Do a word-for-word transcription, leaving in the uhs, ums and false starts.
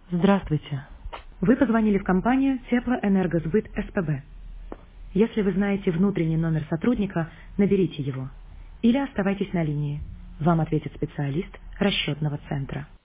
Здравствуйте. Вы позвонили в компанию Теплоэнергосбыт СПБ. Если вы знаете внутренний номер сотрудника, наберите его. Или оставайтесь на линии. Вам ответит специалист расчетного центра.